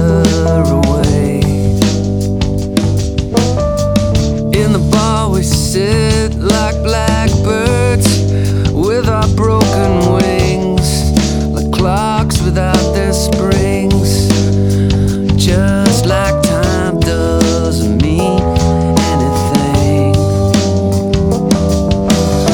away. In the bar we sit like blackbirds with our broken wings, like clocks without their springs. Just